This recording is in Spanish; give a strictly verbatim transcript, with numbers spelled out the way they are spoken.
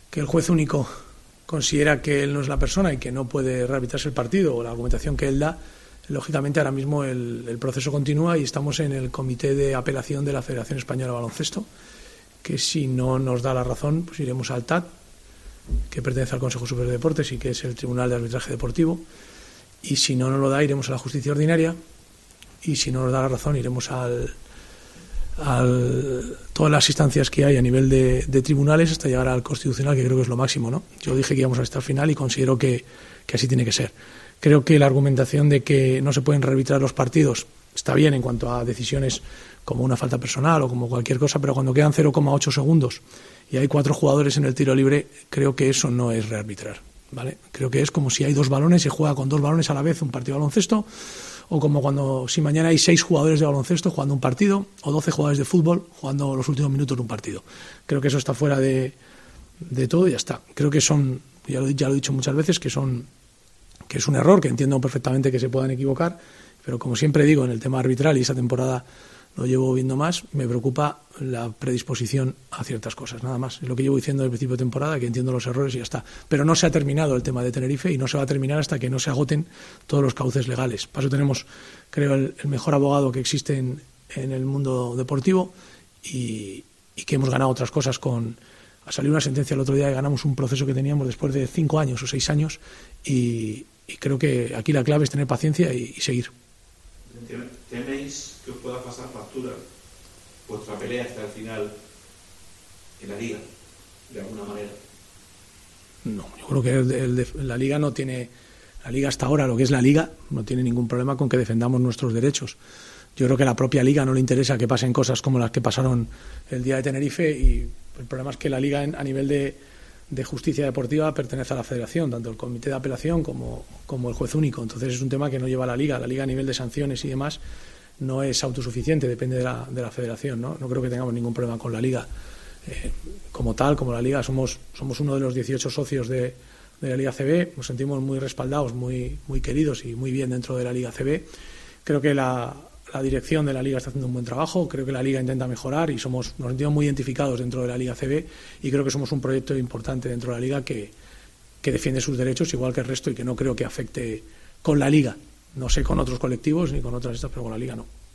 que el juez único considera que él no es la persona y que no puede rearbitrarse el partido, o la argumentación que él da, lógicamente ahora mismo el, el proceso continúa y estamos en el comité de apelación de la Federación Española de Baloncesto, que si no nos da la razón, pues iremos al T A D, que pertenece al Consejo Superior de Deportes y que es el Tribunal de Arbitraje Deportivo, y si no nos lo da, iremos a la justicia ordinaria, y si no nos da la razón, iremos al, al todas las instancias que hay a nivel de, de tribunales hasta llegar al Constitucional, que creo que es lo máximo, ¿no? Yo dije que íbamos hasta el final y considero que, que así tiene que ser. Creo que la argumentación de que no se pueden rearbitrar los partidos está bien en cuanto a decisiones como una falta personal o como cualquier cosa, pero cuando quedan cero coma ocho segundos y hay cuatro jugadores en el tiro libre, creo que eso no es rearbitrar, ¿vale? Creo que es como si hay dos balones y se juega con dos balones a la vez un partido de baloncesto, o como cuando si mañana hay seis jugadores de baloncesto jugando un partido o doce jugadores de fútbol jugando los últimos minutos de un partido. Creo que eso está fuera de, de todo y ya está. Creo que son, ya lo, ya lo he dicho muchas veces, que son que es un error, que entiendo perfectamente que se puedan equivocar, pero como siempre digo, en el tema arbitral, y esta temporada lo llevo viendo más, me preocupa la predisposición a ciertas cosas, nada más. Es lo que llevo diciendo desde el principio de temporada, que entiendo los errores y ya está. Pero no se ha terminado el tema de Tenerife y no se va a terminar hasta que no se agoten todos los cauces legales. Para eso tenemos, creo, el, el mejor abogado que existe en, en el mundo deportivo y, y que hemos ganado otras cosas con... Ha salido una sentencia el otro día y ganamos un proceso que teníamos después de cinco años o seis años y, y creo que aquí la clave es tener paciencia y, y seguir. ¿Teméis que os pueda pasar factura vuestra pelea hasta el final en la Liga, de alguna manera? No, yo creo que el, el, el, la Liga no tiene... La Liga hasta ahora, lo que es la Liga, no tiene ningún problema con que defendamos nuestros derechos. Yo creo que a la propia Liga no le interesa que pasen cosas como las que pasaron el día de Tenerife y el problema es que la Liga a nivel de, de justicia deportiva pertenece a la Federación, tanto el comité de apelación como, como el juez único. Entonces es un tema que no lleva la Liga. La Liga a nivel de sanciones y demás no es autosuficiente, depende de la, de la Federación, ¿no? No creo que tengamos ningún problema con la Liga. Eh, como tal, como la Liga, somos, somos uno de los dieciocho socios de, de la Liga A C B, nos sentimos muy respaldados, muy, muy queridos y muy bien dentro de la Liga A C B. Creo que la... La dirección de la Liga está haciendo un buen trabajo, creo que la Liga intenta mejorar y somos, nos sentimos muy identificados dentro de la Liga A C B y creo que somos un proyecto importante dentro de la Liga que, que defiende sus derechos igual que el resto y que no creo que afecte con la Liga. No sé con otros colectivos ni con otras estas, pero con la Liga no.